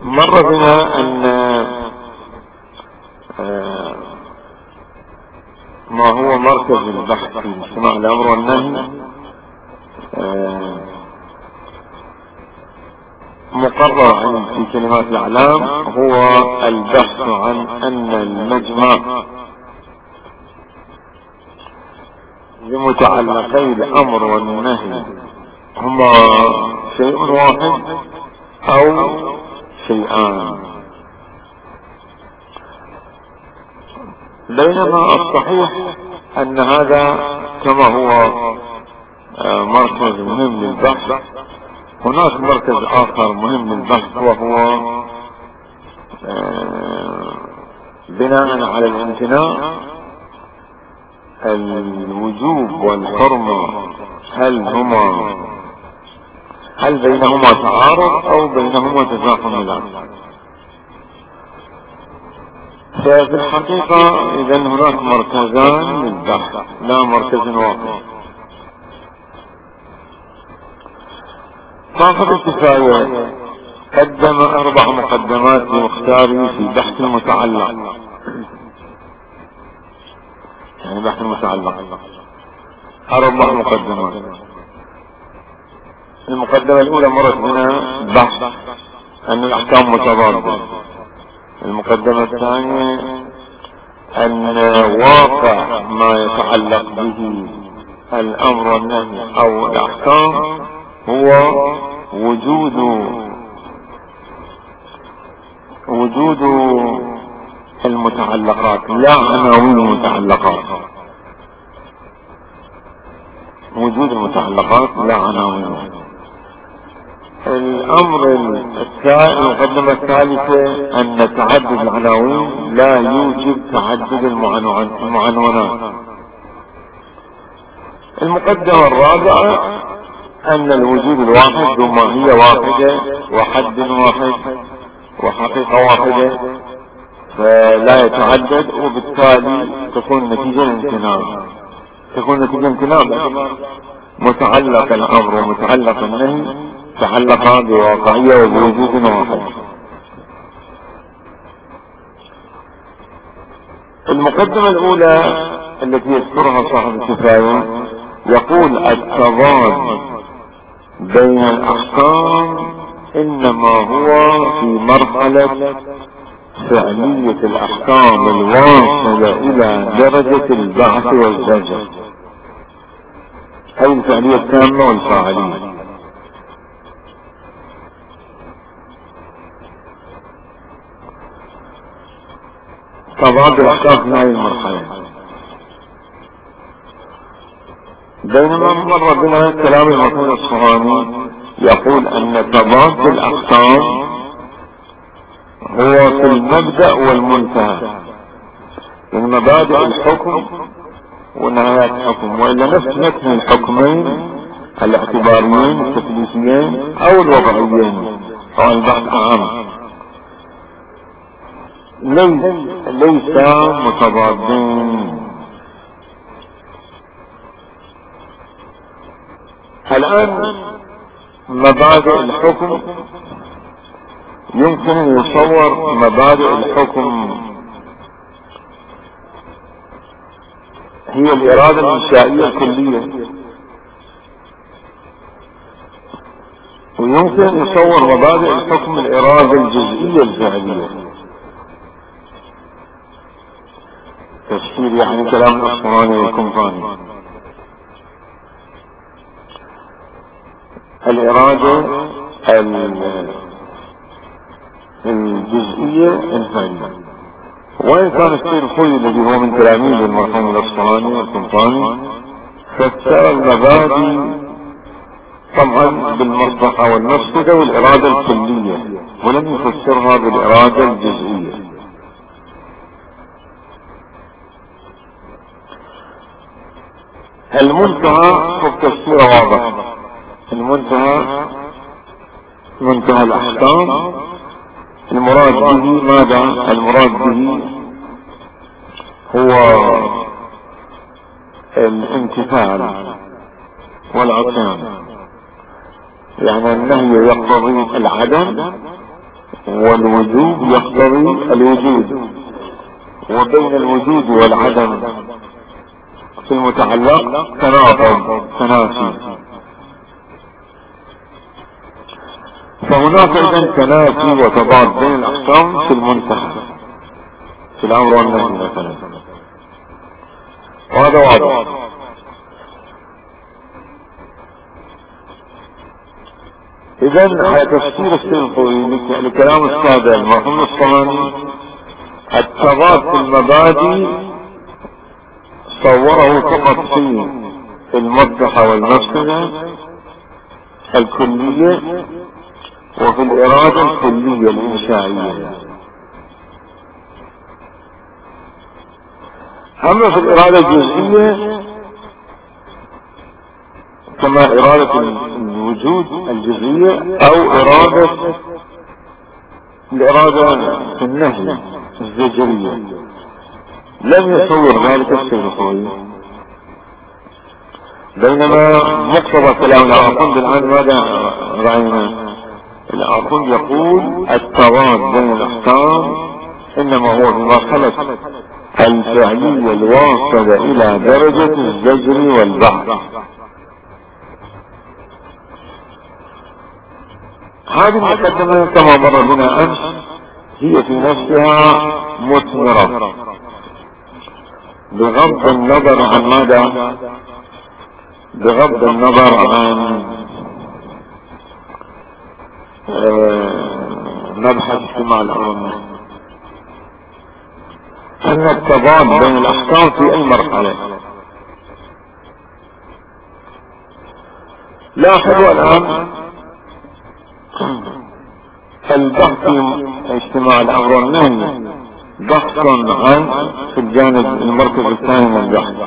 مر بنا أن ما هو مركز البحث في اجتماع الأمر والنهي مقرر في كلمات الإعلام هو البحث عن أن المجمع لمتعلقي الأمر والنهي هما شيء واحد أو شيئان، بينما الصحيح أن هذا كما هو مركز مهم للبحث، هناك مركز آخر مهم للبحث وهو بناء على الامتناع الوجوب والحرمة هل بينهما تعارض أو بينهما تزاحم؟ ففي الحقيقة إذن هناك مركزان للبحث لا مركز واحد. صاحب الكفاية قدم 4 مقدمات لمختاري في بحث المتعلق، يعني بحث المتعلق 4 مقدمات. المقدمة الأولى مرت بنا بحث أن الأحكام متضادة. المقدمة الثانية أن واقع ما يتعلق به الأمر والنهي أو الأحكام هو وجود المتعلقات لا عناوين المتعلقات، وجود المتعلقات لا عناوين. المقدمة الثالثة أن تعدد العناوين لا يوجب تعدد المعنونات. المقدمة الرابعة أن الوجود الواحد ذو ماهية واحدة وحد واحد وحقيقة واحدة فلا يتعدد، وبالتالي تكون نتيجة امتناع متعلق الأمر ومتعلق النهي تعلق بواقعية وبوجود واحد. المقدمة الأولى التي يذكرها صاحب الكفاية يقول التضاد بين الأحكام إنما هو في مرحلة فعلية الأحكام الواصلة إلى درجة البعث والزجر، أي الفعلية التامة والفاعلية. تضاد الأحكام في هذه المرحلة، بينما مر بنا كلام المرحوم الصهامي يقول أن تضاد الأحكام هو في المبدأ والمنتهى، من مبادئ الحكم ونهايات الحكم، وإلا نفس الحكمين الاعتباريين التكليفيين أو الوضعيين أو البحث عام ليس متضادين. الآن مبادئ الحكم يمكن أن يصور مبادئ الحكم هي الإرادة الإنشائية الكلية، ويمكن أن يصور مبادئ الحكم الإرادة الجزئية الفعلية. تفسير يعني كلام الأصفهاني والقمطاني. الإرادة الجزئية الفعلية، وإن كان السيد الخوي الذي هو من تلاميذ المرحوم الأصفهاني والقمطاني فسر المبادئ طبعا بالمصلحة والمفسدة والإرادة الكلية، ولم يفسرها بالإرادة الجزئية. المنتهى خب تفسير واضح، منتهى الأحكام المراد به ماذا؟ المراد به هو الامتثال والعصيان، يعني النهي يقتضي العدم والوجوب يقتضي الوجود، وبين الوجود والعدم في المتعلق تناقض تنافي، فهناك اذا تنافي وتضاد بين الاقسام في المنتهى في الامر والنهي مثلا، وهذا واضح. اذا على تفسير السيوطي لكلام السادة المرحوم الصماني، التضاد في المبادئ صوره فقط في المصلحة والمفسدة الكلية وفي الإرادة الكلية الإنشائية. أما في الإرادة الجزئية كما إرادة الوجود الجزئية أو الإرادة في النهي الزجرية، لم يصور ذلك السيوطي. بينما مقتضى كلام العاقل الآن ماذا رأينا؟ العاقل يقول التضاد بين الأحكام إنما هو في مرحلة الفعلية الواصلة إلى درجة الزجر والبحث. هذه المقدمة كما مر بنا أمس هي في نفسها مثمرة، بغض النظر عن ماذا؟ بغض النظر عن مبحث اجتماع الأمر، أن التضاد بين الأحكام في أي مرحلة. لاحظوا الآن البحث في اجتماع الأمر والنهي بحث عن في الجانب المركز الثاني من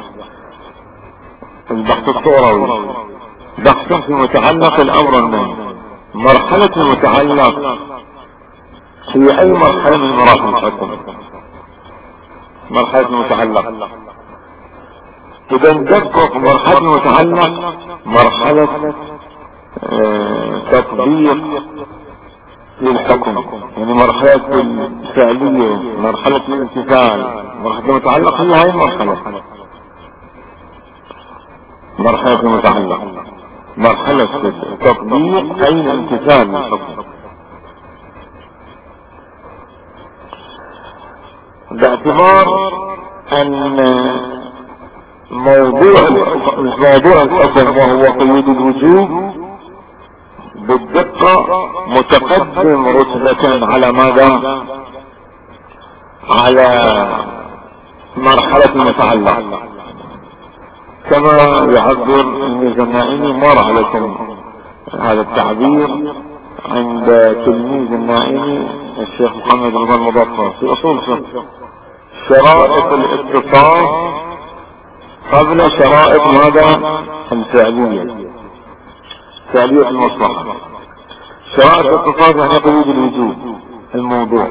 البحث الصوروي، بحث في متعلق الأمر والنهي. مرحلة المتعلق في أي مرحلة من مراحل الحكم؟ مرحلة المتعلق. إذا ندقق مرحلة المتعلق مرحلة تطبيق للحكم، يعني مرحلة الفعلية، مرحلة الامتثال. مرحلة المتعلق هي هاي المرحلة، مرحلة المتعلق مرحلة تطبيق أي الامتثال للحكم، باعتبار ان موضوع الحكم وهو قيود الوجوب بالدقة متقدم رتبة على ماذا؟ على مرحلة المتعلق، كما يعبر الميزة النائمي. مر عليكم هذا التعبير عند تلميذ النائمي الشيخ محمد بن المظفر في اصول الفقه: شرائط الاتصاف قبل شرائط ماذا؟ الفعلية، فعلية المصلحة. شرائط الاتصاف يعني قيود الوجوب الموضوع،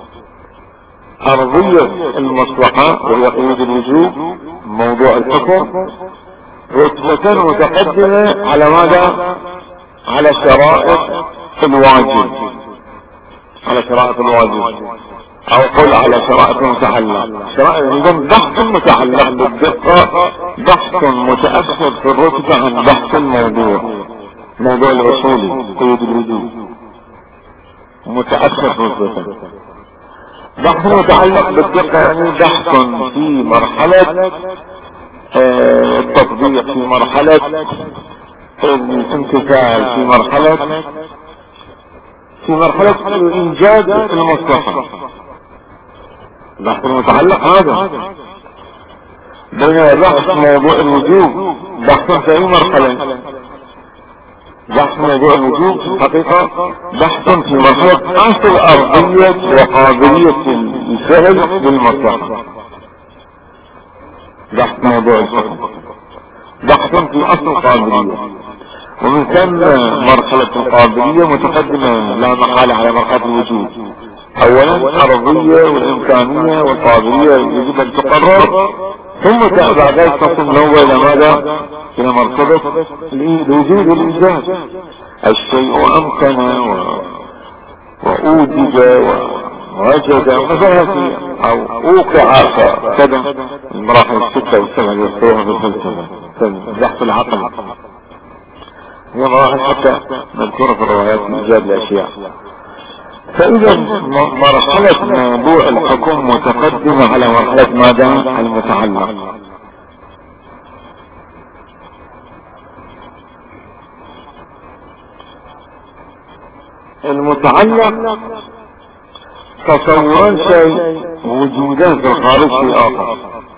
أرضية المصلحة وهي قيود الوجوب موضوع الحكم، رتبة متقدمة على ماذا؟ على شرائط الواجب، على شرائط الواجب، او قل على شرائط المتعلق. شرائط اذن بحث المتعلق بالدقة بحث متأخر في الرتبة عن بحث الموضوع، موضوع الاصولي قيود الوجوب متأخر في الرتبة. بحث المتعلق بالدقة يعني بحث في مرحلة التطبيق، في مرحلة الامتثال، في مرحلة الإنجاز المصلحة. بحث المتعلق هذا. بين بحث موضوع الوجوب بحث في أي مرحلة؟ بحث موضوع الوجوب حقيقة بحث في مرحلة أصل أرضية وقابلية الفعل بالمصلحة. بحث موضوع الحكم بحث في أصل قابلية، ومن ثم مرحلة القابلية متقدمة لا محالة على مرحلة الوجود. اولا الارضية والامكانية والقابلية يجب ان تقرر، ثم بعد ذلك تصل نوبة الى ماذا؟ الى مرتبة الوجود والانجاز. الشيء امكن وأوجد ووجد مثلا أو أوقع كذا المراحل الستة والسبعة اللي يذكروها في الفلسفة في بحث العقل، هي مراحل حتى مذكورة في الروايات في إيجاد الأشياء. فإذا مرحلة موضوع الحكم متقدمة على مرحلة ماذا؟ المتعلق. المتعلق تصورا شيء وجوده في الخارج في آخر.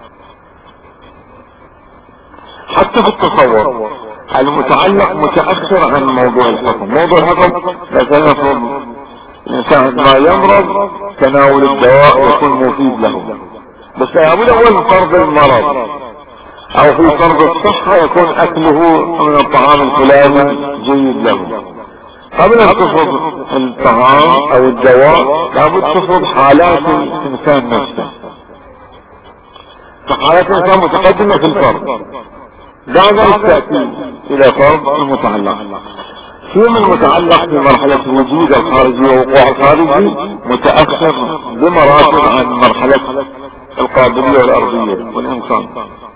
حتى في التصور المتعلق متأثر عن موضوع الحكم. موضوع الحكم مثلا الإنسان ما يمرض تناول الدواء يكون مفيد له، بس لابد أول فرض المرض أو في فرض الصحة يكون أكله من الطعام الفلاني جيد له. قبل أن تفرض الطعام أو الدواء لابد تفرض حالات الإنسان نفسه، فحالات الإنسان متقدمة في الفرض، بعد التأكيد إلى فرض المتعلق. فيما المتعلق في مرحلة الوجود الخارجي ووقوع الخارجي متأخر بمراتب عن مرحلة القابلية والأرضية والإنسان.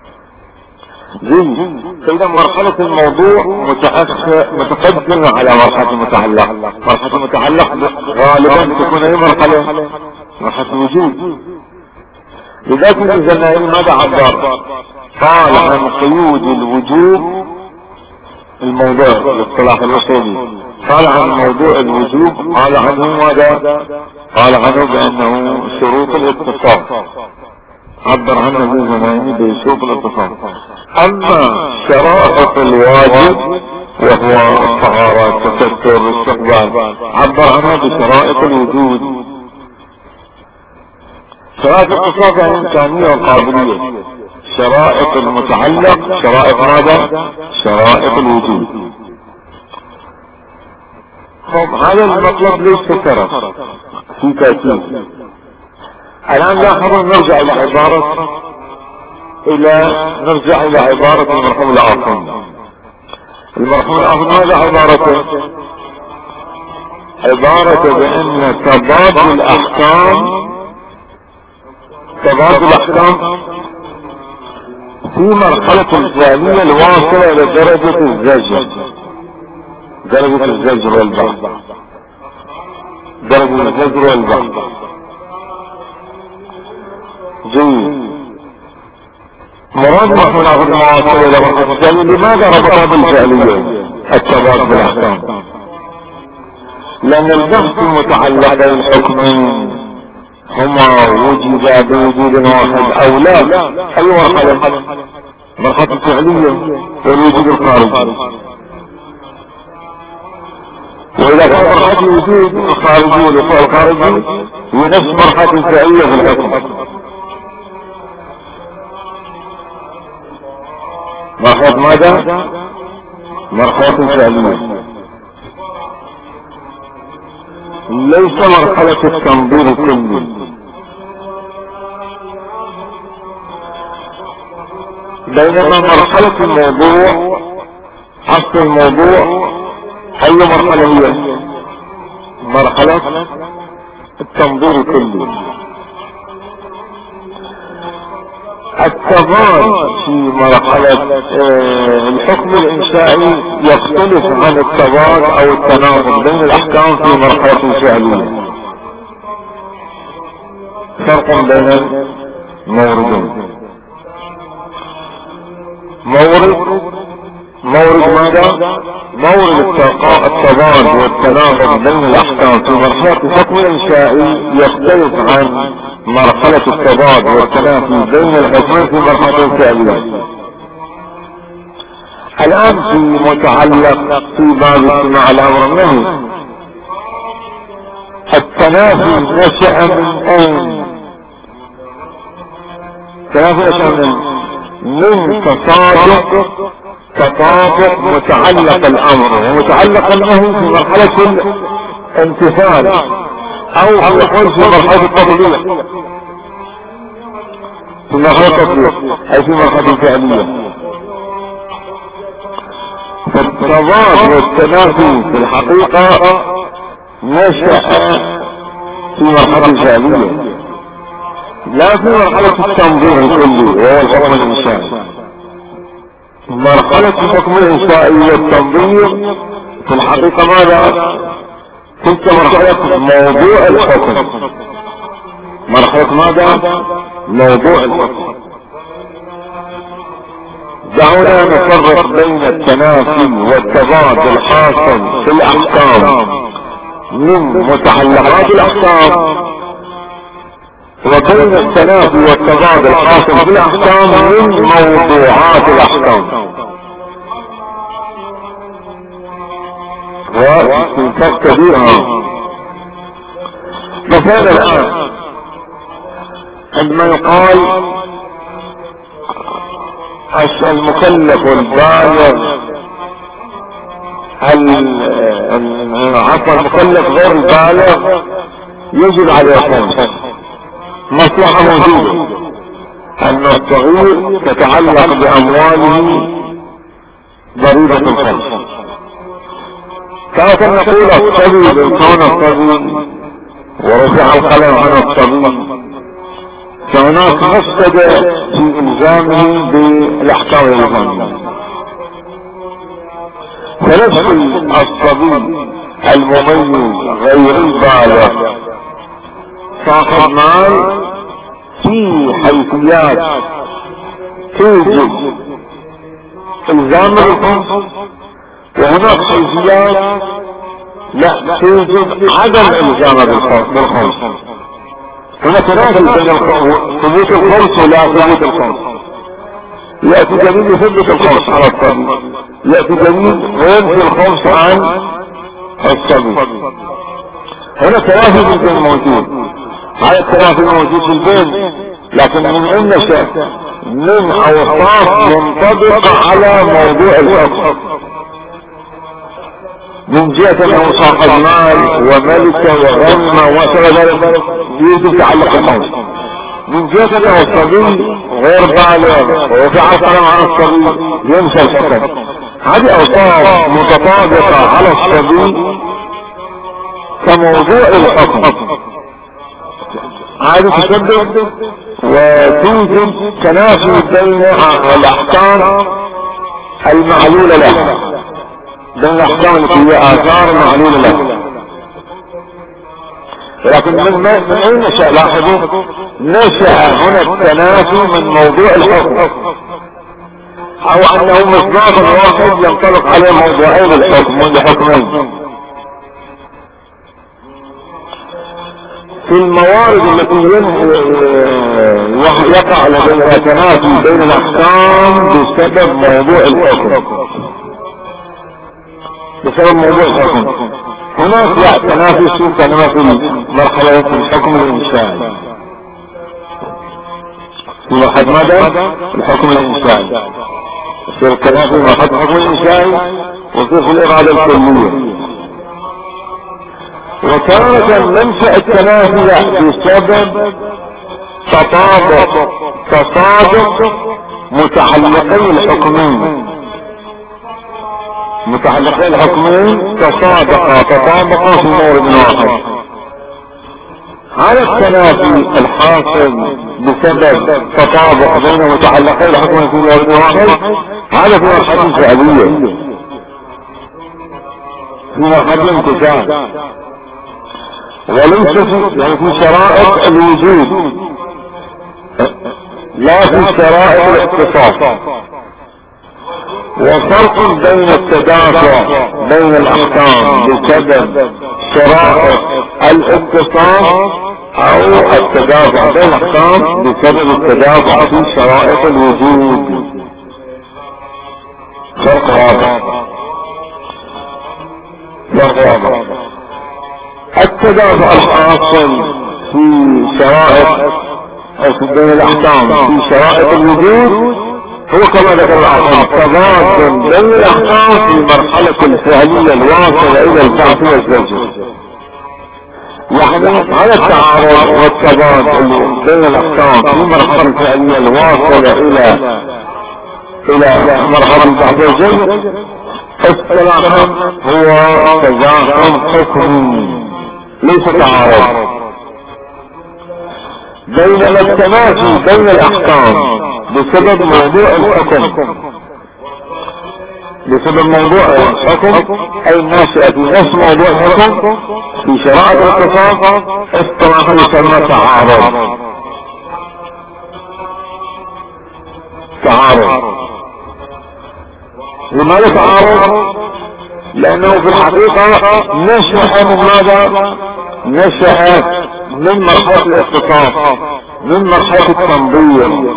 فإذا مرحلة الموضوع متقدمة على مرحلة المتعلق. مرحلة المتعلق غالبا تكون أي مرحلة الوجود. لذلك الجنائي ماذا عبر؟ قال عن قيود الوجوب الموضوع الاصطلاح الوصولي، قال عن موضوع الوجوب قال عنه ماذا؟ قال عنه بأنه شروط الاتصال، عبر عنه الجنائي بشروط الاتصال. أما شرائط الواجب وهو الطهارة التستر الاستقبال عبر عنها بشرائط الوجود. شرائط الاتصال يعني الإمكانية والقابلية. شرائط المتعلق شرائط ماذا؟ شرائط الوجود. طب هذا المطلب ليش فكرة في تأكيد. الآن لاحظوا نرجع إلى عبارة المرحوم الآخر. المرحوم الآخر ماذا عبارته؟ عبارته بأن تضاد الأحكام في مرحلة الفعلية الواصلة إلى درجة الزجر والبحث. جيد. مراد نحن ناخذ المواصلة إلى مرحلة الفعلية. لماذا ربطها بالفعلية التضاد بالأحكام؟ لأن البحث المتعلق بالحكمين هما وجد بوجود واحد أو لا. أي مرحلة الفعلية والوجود الخارجي. وإذا كان مرحلة الوجود الخارجي والوقوع الخارجي هي نفس مرحلة الفعلية في الحكم. مرحلة ماذا؟ مرحلة الفعلية، ليس مرحلة التنظير الكلي. بينما مرحلة الموضوع أصل الموضوع أي مرحلة هي؟ مرحلة التنظير الكلي. التضاد في مرحلة الحكم الإنشائي يختلف عن التضاد أو التناقض بين الأحكام في مرحلة الفعلية. فرق بين الموردين. مورد ماذا؟ مورد التضاد والتناقض بين الأحكام في مرحلة الحكم الإنشائي يختلف عن مرحلة التضاد والتنافي بين الحكمين في مرحلة الفعلية. الآن في متعلق في باب استماع الأمر النهي، التنافي نشأ من أين؟ التنافي نشأ من تطابق متعلق الأمر ومتعلق النهي في مرحلة الامتثال أو يقول في مرحلة التطبيق، في مرحلة التطبيق أي في مرحلة الفعلية. فالتضاد والتنافي في الحقيقة نشأ في مرحلة الجاهلية، لا في مرحلة التنظيم الكلي وهو الحكم الإنشائي. مرحلة الحكم الإنشائي والتنظيم في الحقيقة ماذا؟ تلك مرحلة موضوع الحكم. مرحلة ماذا؟ موضوع الحكم. دعونا نفرق بين التنافي والتضاد الحاصل في الأحكام من متعلقات الأحكام، وبين التنافي والتضاد الحاصل في الأحكام من موضوعات الأحكام. وفي فرق كبير. مثلا الآن عندما يقال المكلف البالغ المكلف غير البالغ يجب عليه خمس. مصلحة موجودة أن الصغير تتعلق بأمواله ضريبة الخمس. كيف نقول الصبي بالكون الصبي ورفع القلم عن الصبي، فهناك مفسدة في إلزامه بالأحكام الإلزامية. فنفس الصبي المميز غير البالغ صاحب مال في حيثيات توجب إلزام بالخمس، وهناك حيثيات لا توجب عدم إلزام بالخمس. هنا تنافي بين ثبوت الخمس ولا ثبوت الخمس. يأتي دليل يثبت الخمس على الصبي، يأتي دليل وينفي الخمس عن الصبي. هنا تنافي في البين موجود، هذا التنافي موجود في البين، لكن من أين نشأ؟ من أوصاف منطبقة على موضوع الحكم، من جهة أنه صاحب مال وملكة وغنمة وكذا ذلك يجب تعلق الخمس. من جهة أنه الصبي غير بالغ ورفع القلم عن الصبي ينسى الحكم. هذه أوصاف متطابقة على الصبي كموضوع الحكم، هذه تسبب وتوجد تنافي بين الأحكام المعلولة لها، بين الأحكام التي هي آثار معلولة لها. لكن من أين نشأ؟ لاحظوا، نشأ هنا التنافي من موضوع الحكم، أو أنه مصداق واحد ينطلق عليه موضوعين الحكم والحكمين. في الموارد التي يقع لديها تنافي بين الأحكام بسبب موضوع الحكم، بسبب موضوع الحكم. هناك لا تنافي سوء تنافي مرحلة الحكم الإنشائي. في مرحلة ماذا؟ الحكم الإنشائي. يصير التنافي مرحلة الحكم الإنشائي وصف الإرادة الكلية. وكانت منشأ التنافي بسبب تصادق متعلقي الحكمين. متعلقي الحكمين تطابقا في مورد واحد. هذا التنافي الحاصل بسبب تطابق بين متعلقي الحكمين في مورد واحد هذا في مرحلة فعلية، في مرحلة انتشار، وليس في شرائط الوجود، لا في شرائط الاختصاص. وفرق بين التدافع بين الأحكام بسبب شرائط الاختصاص أو التدافع بين الأحكام بسبب التدافع في شرائط الوجود. فرق واضح. التدافع الحاصل في شرائط بين الأحكام في شرائط الوجود هو كما ذكر الآخر تضاد بين الأحكام في مرحلة الفعلية الواصلة إلى البعث والزوج. يعني هذا التعارض والتضاد بين الأحكام في مرحلة الفعلية الواصلة إلى مرحلة البعث والزوج اصطلاحا هو تزاحم حكمي. ليس تعارض. بينما التماشي بين الاحكام بسبب موضوع الحكم، بسبب موضوع الحكم اي الناشئة في نفس موضوع الحكم في شرائع الاختصاص اصطلاحا يسمى تعارض. لماذا تعارض؟ لانه في الحقيقة نشأ من ماذا؟ نشأ من مرحلة الاختصاص، من مرحلة التنظير.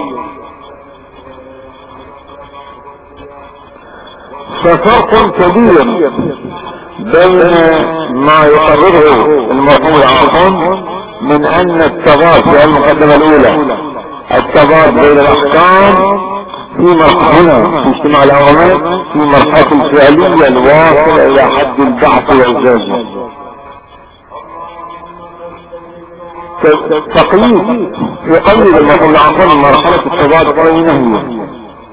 ففرق كبير بين ما يقرره المرحوم العاصم من ان التضاد في المقدمة الاولى، التضاد بين الاحكام في مرحلة في اجتماع الامرين في مرحلة الفعلية الواصلة الى حد البعث والزواج. تقييد يقيد المرحوم العاصم مرحلة التضاد بينهما،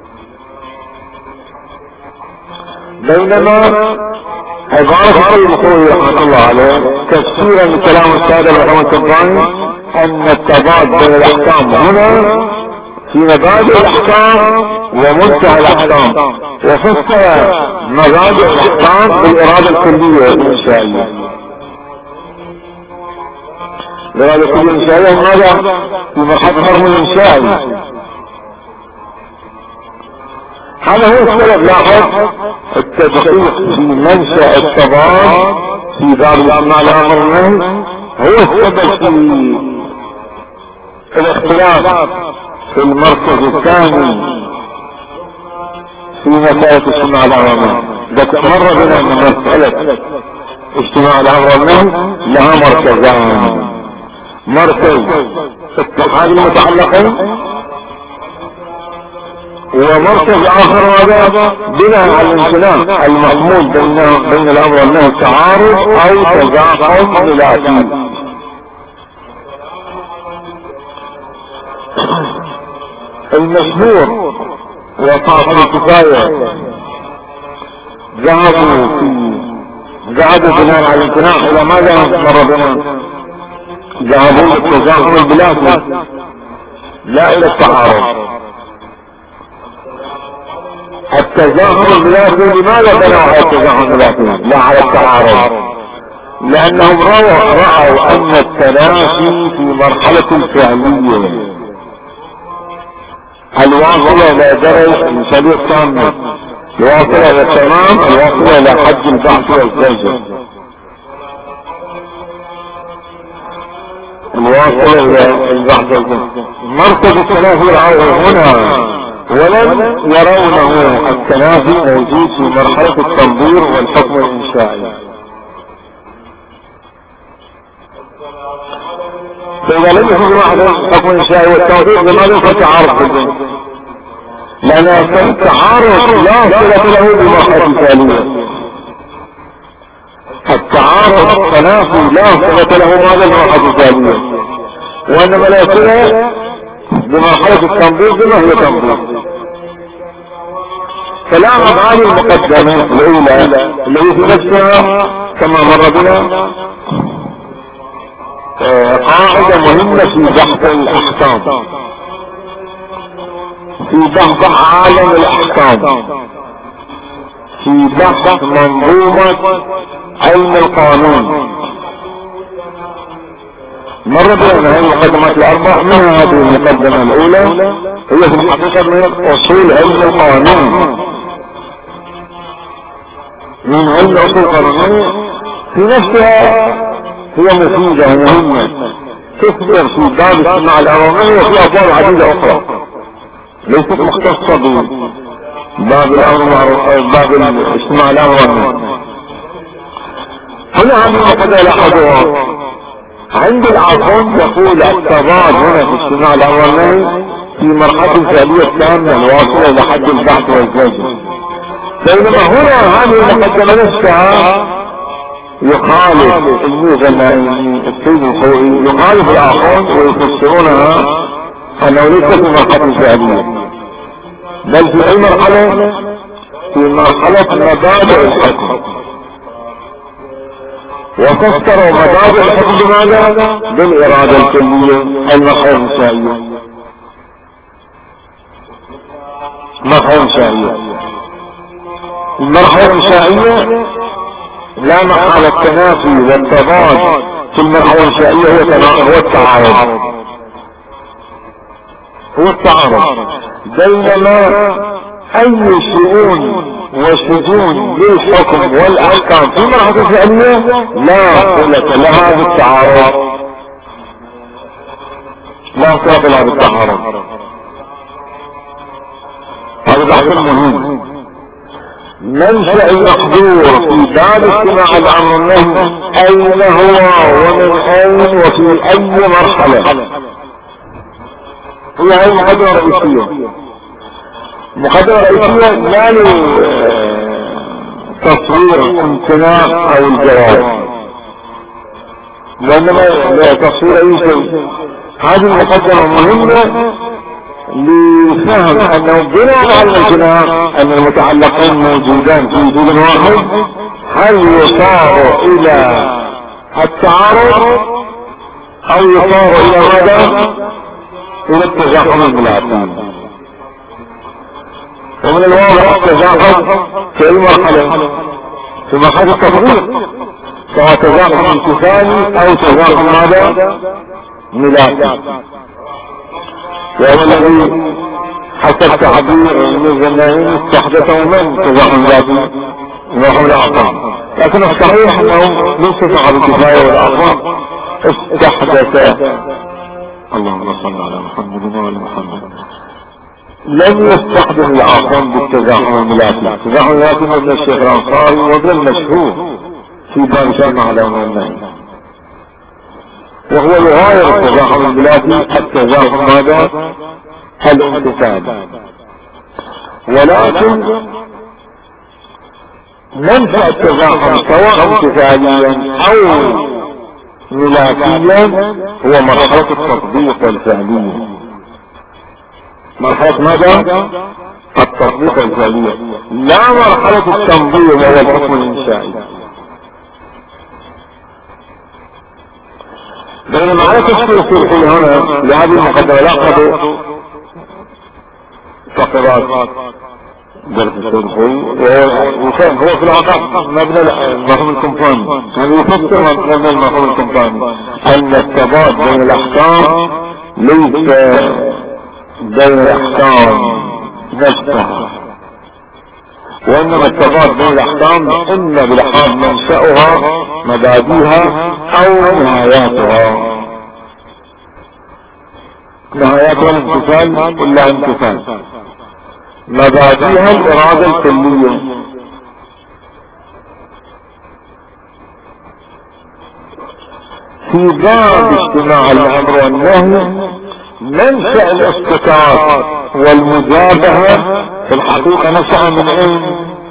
بينما عبارة المقول رحمة الله عليه تفسيرا لكلام السادة الرحمة الكبراني ان التضاد بين الاحكام هنا في مبادئ الاحكام ومنتهى الاحكام، وفسر مبادئ الاحكام بالارادة الكلية الانشائية. الارادة الكلية الانشائية ماذا؟ في مرحلة الحرم الانشائي. هذا هو السبب. لاحظ التدقيق في منشأ التضاد في باب الاجتماع الامر والنهي هو السبب في الاختلاف في المركز الثاني في مسألة اجتماع الامر والنهي. مر بنا ان مسألة اجتماع الامر والنهي لها مركزان: مركز اتحاد المتعلقين، ومركز اخر هذا بناء على الامتناع المحمول بين الامر والنهي تعارض او تزاحم ذاتي. المشهور وطاقة الكفاية ذهبوا بناء على الامتناع الى ماذا مر بنا؟ ذهبوا للتزاحم البلاسي لا الى التعارض. التزاحم البلاسي لماذا بنوا على التزاحم البلاسي لا على التعارض؟ لانهم رأوا ان التلافي في مرحلة الفعلية الواصلة الى درجة المثالية التامة، الواصلة الى التمام، الواصلة الى حد البحث والزجر، الواصلة الى البحث والزجر. مركز التلافي رأوه هنا، ولم يرونه التنافي موجود في مرحلة التنظير والحكم الانشائي. فإذا لم يكن واحد الحكم الانشائي والتنظير لماذا يكون تعارض بالبنك؟ لأن التعارض لا صلة له بمرحلة الثانية. التعارض التنافي لا صلة له ماذا بمرحلة الثانية، وإنما لا صلة بمرحلة التنظير بما هي تنظير. فلاحظ هذه المقدمة الأولى اللي هي في نفسها كما مر بنا قاعدة مهمة في بحث الأحكام، في بحث عالم الأحكام، في بحث منظومة علم القانون. مر بنا هذه المقدمات الأربع، منها هذه المقدمة الأولى هي في الحقيقة من أصول علم القانون، من علم أصول القانون في نفسها هي مفيدة ومهمة، تخبر في باب اجتماع الأمرين وفي أبواب عديدة أخرى ليست مختصة بباب باب اجتماع الأمرين. هنا هذه المقدمة لاحظوها عند العاصم يقول التضاد هنا في اجتماع الأمرين في مرحلة الفعلية التامة الواصلة إلى حد البحث والزجر، بينما هنا هذه المقدمة نفسها يخالف الميزة السيد الخوئي، يخالف الآخرون ويفسرونها أنه ليس في مرحلة الفعلية بل في أي مرحلة؟ في مرحلة مبادئ الحكم. وفسروا مبادئ الحكم بماذا؟ بالإرادة الكلية المرحلة الإنشائية. مرحلة إنشائية، المرحلة الإنشائية لا محالة التنافي والتضاد في المرحلة الإنشائية هو التعارض، بينما أي شؤون وشجون للحكم والأحكام في المرحلة الإنشائية لا صلة لها بالتعارض، لا صلة لها بالتعارض. هذا بحث مهم. منشأ المحظور في باب اجتماع الامر والنهي اين هو ومن اين وفي اي مرحلة؟ هي هاي مقدمة رئيسية، ما له تصوير امتناع او الجواز، وانما لا تصوير اي شيء. هذه المقدمة مهمة لفهم انه بناء على الامتناع ان المتعلقين موجودان في وجود واحد، هل يصار الى التعارض او يصار الى ماذا؟ الى التزاحم الملازم. ومن الواضح التزاحم في المرحلة، في مرحلة التطبيق، سواء تزاحم امتثالي او تزاحم ماذا؟ ملازم. وهو الذي حسب تعبير المزنين استحدثه من تزاحم ذاتي وهم الأعظام، لكن الصحيح انه ليس صعب الكفاية والأعظام استحدث. اللهم صل على محمد وعلى محمد. لم يستخدم الأعظام بالتزاحم الملاتي. التزاحم الملاتي من الشيخ الأنصاري وابن المشهور في باب جامع الأمر والنهي، وهو يغاير التزاحم الملاتي التزاحم ماذا؟ الامتثال. ولكن منفع التزاحم سواء امتثاليا او ملاتيا هو مرحلة التطبيق والفعلية. مرحلة ماذا؟ التطبيق والفعلية، لا مرحلة التنظيم وهو الحكم الانشائي. بينما على تفسير الصلحي هنا لهذه المقدمة لاحظوا فقرات درس الصلحي، وكان هو في العقاب مبنى المفهوم الكمباني، يعني يفسر مبنى المفهوم الكمباني ان التضاد بين الاحكام ليس بين الاحكام نفسها، وانما التضاد بين الاحكام اما بلحاظ منشأها مبادئها او نهاياتها. نهاياتها الامتثال ولا امتثال، مبادئها الارادة الكلية. في باب اجتماع الامر والنهي منشأ الافتكار والمجابهة في الحقيقة نشأ من اين؟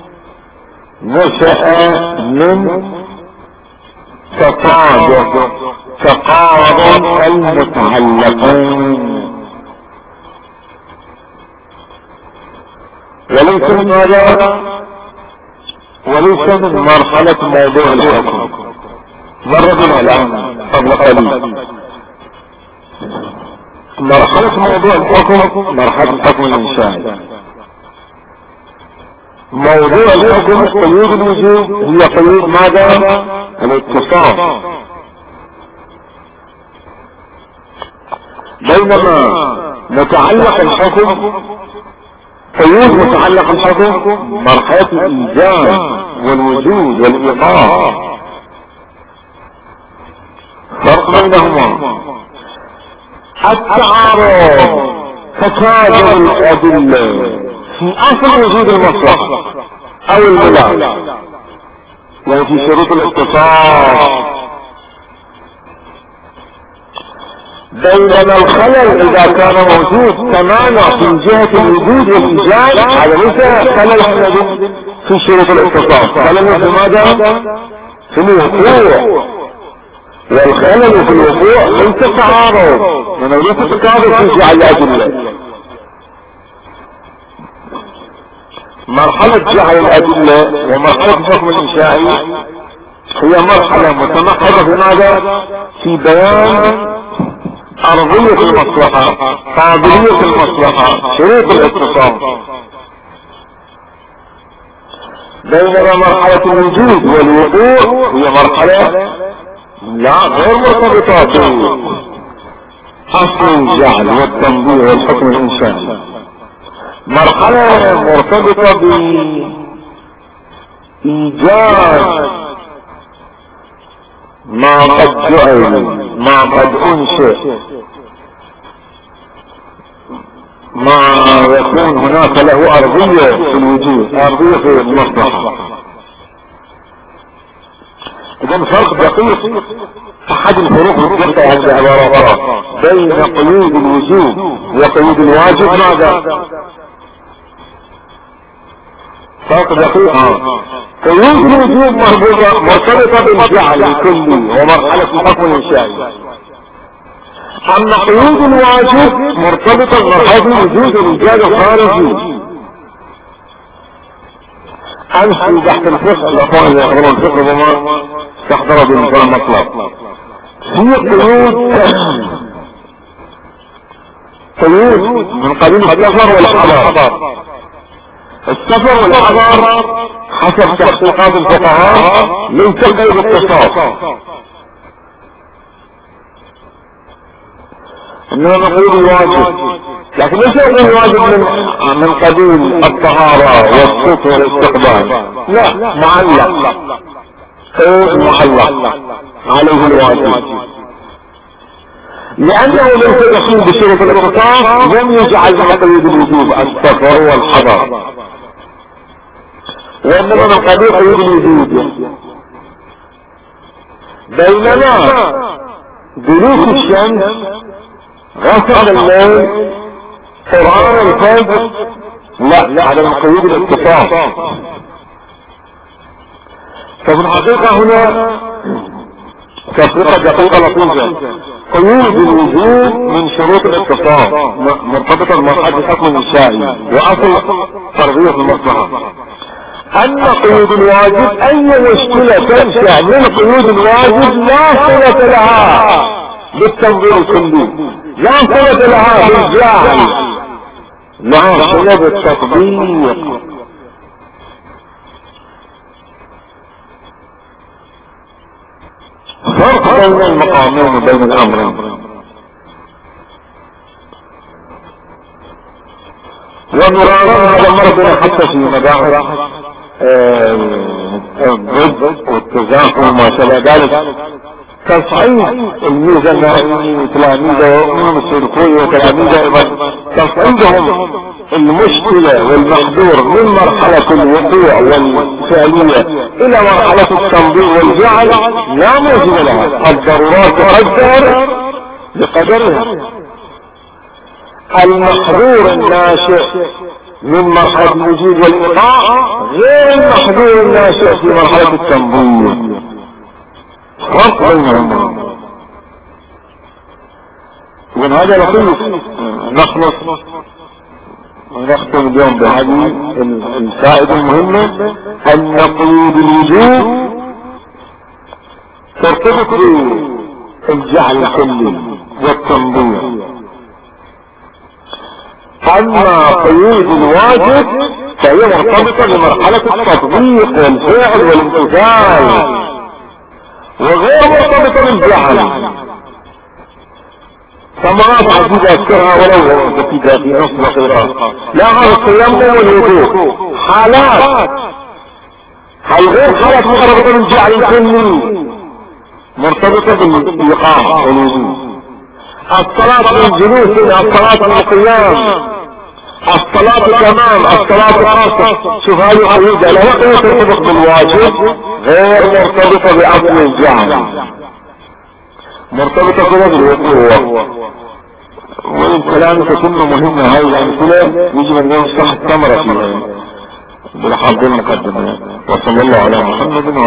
نشأ من تقارب المتعلقين، وليس من هذا، وليس من مرحلة موضوع الحكم. مرة الآن قبل قليل مرحلة موضوع الحكم مرحلة الحكم الإنشائي. موضوع الحكم قيود الوجوب هي قيود ماذا؟ الاتصال. بينما متعلق الحكم قيود متعلق الحكم مرحلة الإيجاد والوجود والإيقاع، فرق بينهما. التعارض تكاثر الأدلة في اصل وجود المصلحة او الملاك، يعني في شروط الاتصال. بينما الخلل اذا كان موجود تماما في جهة الوجود والايجاد هذا ليس خلل في شروط الاتصال، خلل في ماذا؟ في الوقوع. والخلل في الوقوع ليس تعارض، لانه ليس تكاثر في جهة الادلة. مرحلة جعل الأدلة ومرحلة الحكم الإنشائي هي مرحلة متمحضة في ماذا؟ في بيان أرضية المصلحة، قابلية المصلحة، شروط الاتصال. بينما مرحلة الوجود والوقوع هي مرحلة لا غير مرتبطة بأصل الجعل والتنبيه والحكم الإنساني، مرحلة مرتبطة بإيجاد ما قد جعل، ما قد أنشئ، ما يكون هناك له أرضية في الوجود، أرضية في المصلحة. إذن فرق دقيق، أحد الفروق مطلقة عند العبارات بين قيود الوجود وقيود الواجب ماذا؟ فرق دقيق. قيود الوجود مرتبطة بالجعل الكلي ومرحلة الحكم الإنشائي، أما قيود الواجب مرتبطة بمرحلة الوجود والإيجاد الخارجي. أمس في بحث الفقه، الأخوان اللي يحضرون الفقه وما تحضروا بمثال مطلب، في قيود من قبيل السفر والحضار. السفر والحضار حسب تحقيقات الفقهاء ليس قيد اتصال، انما قيد الواجب، لكن ليس قيد الواجب من قبيل الطهارة والصوت والاستقبال، لا، معلق، قيد معلق عليه الواجب، لأنه ليس يقوم بشروط الاتصال، لم يجعل مع قيد الوجوب السفر والحضار، وإنما من قبيل قيد الوجود. بينما دلوك الشمس، غسق الليل، قرآن الفجر، لا، على قيود الاتصال. ففي الحقيقة هنا تفرقة دقيقة لطيفة. قيود الوجود من شروط الاتصال مرتبطة بمرحلة الحكم الإنشائي وأصل تربية المصلحة. أما قيود الواجب أي مشكلة تنشأ من قيود الواجب لا صلة لها بالتنظير الكلي، لا صلة لها بالجعل، لها صلة بالتطبيق. فرق بين المقامين وبين الأمرين. ونرانا هذا مرضنا حتى في مباحث الضد والتزاحم وما شابه ذلك، تصعيد الميزة النائمين تلاميذه وأمم السلوكية وتلاميذه أيضا، تصعيدهم المشكلة والمحظور من مرحلة الوقوع والفعلية إلى مرحلة التنظير والجعل لا موجب لها، الضرورات تقدر بقدرها. المحظور الناشئ من مرحلة الوجود والإيقاع غير المحظور الناشئ في مرحلة التنظير، فرق بينهما. ومن هذا لطيف نخلص ونختم اليوم بهذه الفائدة المهمة، أن قيود الوجود ترتبط بالجعل الكلي والتنظير، أما قيود الواجب فهي مرتبطة بمرحلة التطبيق والفعل والامتثال وغير مرتبطة بالجعل. ثمرات عديدة أذكرها ولو بسيطة في نص دقيقة. لا، هذا التيمم والوضوء حالات، غير حالات مرتبطة بالجعل الكلي، مرتبطة بالإيقاع والوضوء. الصلاة من جلوس، الصلاة من قيام، الصلاة كمان، الصلاة الخاصة. شوف هذه قيودة لها قيود ترتبط بالواجب، غير مرتبطة بأصل الجعل، مرتبطة كده بالوقوع. والكلام تتم مهمة هاي الأمثلة يجب أن يصح الثمرة فيها بالحظ المقدمة. وصلى الله على محمد.